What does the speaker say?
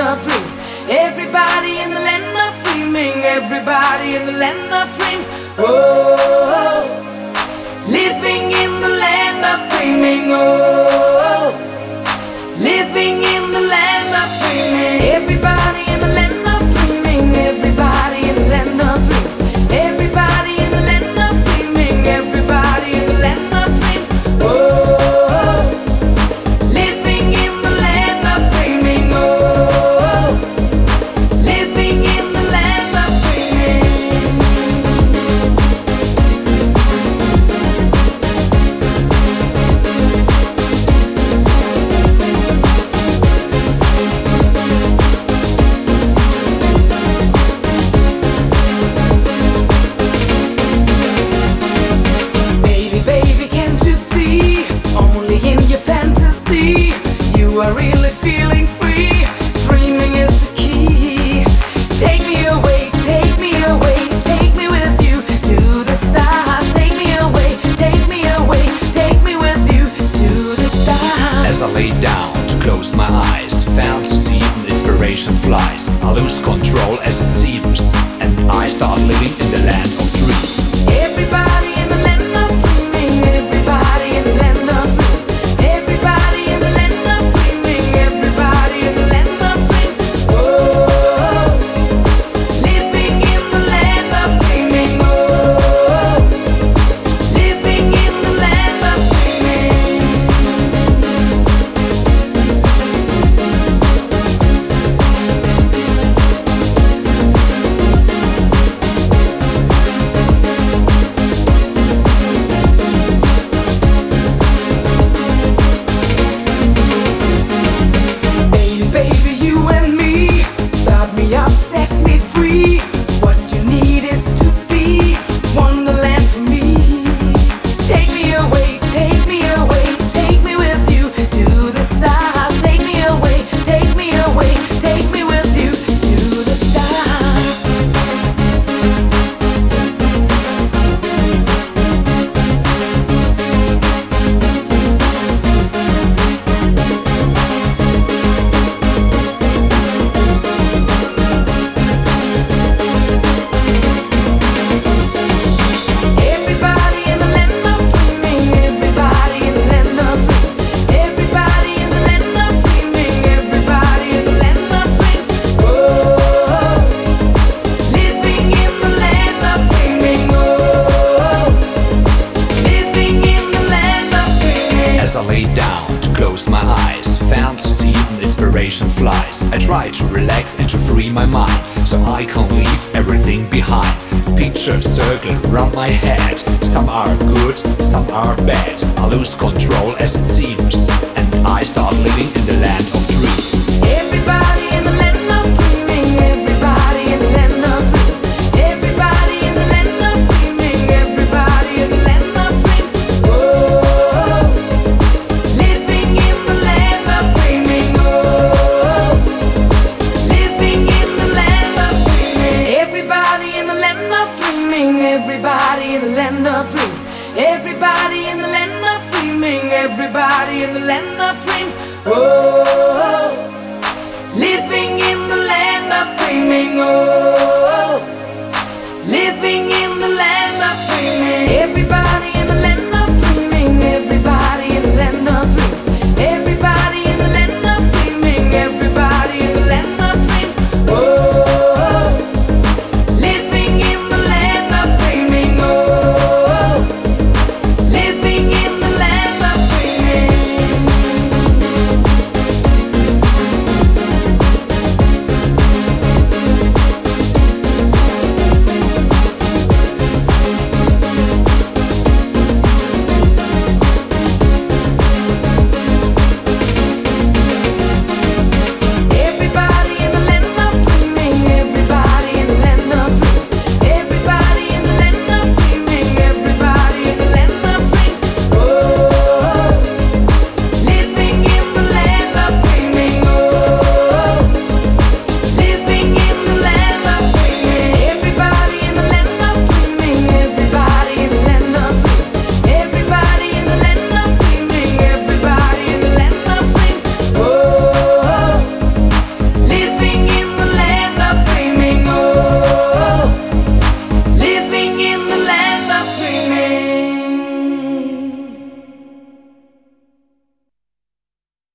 of dreams. Everybody in the land of dreaming. Everybody in the land of dreams. Oh, living in the land of dreaming. Oh, living in the land of dreaming. Everybody in the land of dreaming. Everybody in the land of dreams. Everybody in the land of dreaming. Everybody in the land of dreams. Oh, living in the land of dreaming. Oh, living in the land of dreaming. You are really feeling free. Dreaming is the key. Take me away, take me away, take me with you to the stars. Take me away, take me away, take me with you to the stars. As I lay down to close my eyes, fantasy and inspiration flies. I lose control as it seems, and I start living in the land of dreams. Everybody in the land of dreaming. Everybody in the land of dreams. Everybody in the land of dreaming. Everybody in the land of dreams. Oh, living in the land of dreaming. Oh, living in the land of dreaming. Baby, you and me, start me up, set me free. What you need is to be wonderland for me. Take me away, take me away, take me with you to the stars. Take me away, take me away, take me with you to the stars. Everybody in the land of dreaming. Everybody in the land of dreams. Everybody in the land of dreaming. Everybody in the land of dreams. Oh, living in the land of dreaming. Oh, living in the land of dreaming. As I lay down to close my eyes, fantasy and inspiration flies. I try to relax and to free my mind, so I can leave everything behind. Pictures circle around my head. Some are good, some are bad. I lose control as it seems, and I start living in the land of dreams. Everybody in the land of dreaming. Everybody in the land of dreams. Everybody in the land of dreaming. Everybody in the land of dreams. Oh, living in the land of dreaming. Oh, living in the land of dreaming. Everybody in the land of dreaming. Everybody in the land of dreams. Everybody in the land of dreaming. Everybody in the land of dreams. Oh.